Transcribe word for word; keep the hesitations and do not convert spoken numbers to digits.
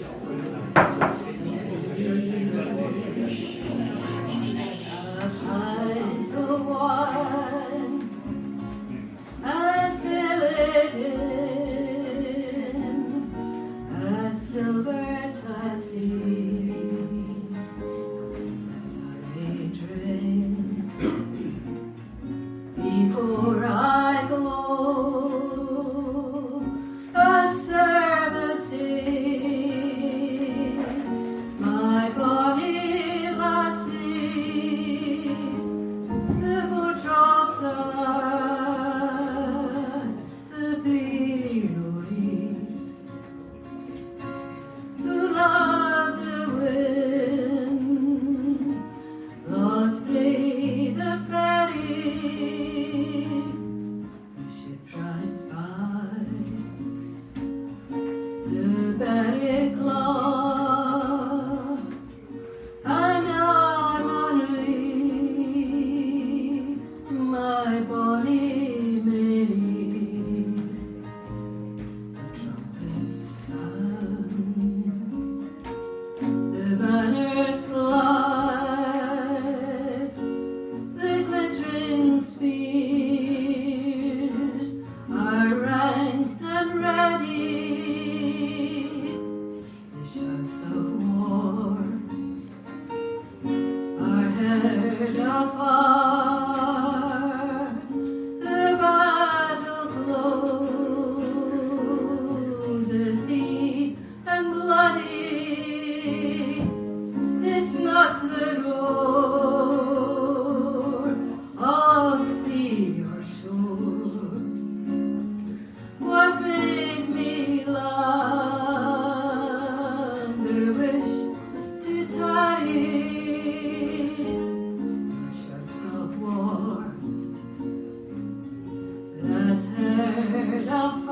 Before I go, a service day, my body lassie, the good drops are the beauty, who love the wind, lost play the ferry. Berwick Law, and I'm on leave, my bonny Mary, the trumpets sound, the banners fly, the glittering spears are ranked and ready. Heard afar, the battle closes deep and bloody. It's not the roar of sea or shore. What made me longer wish to tarry? That's heard of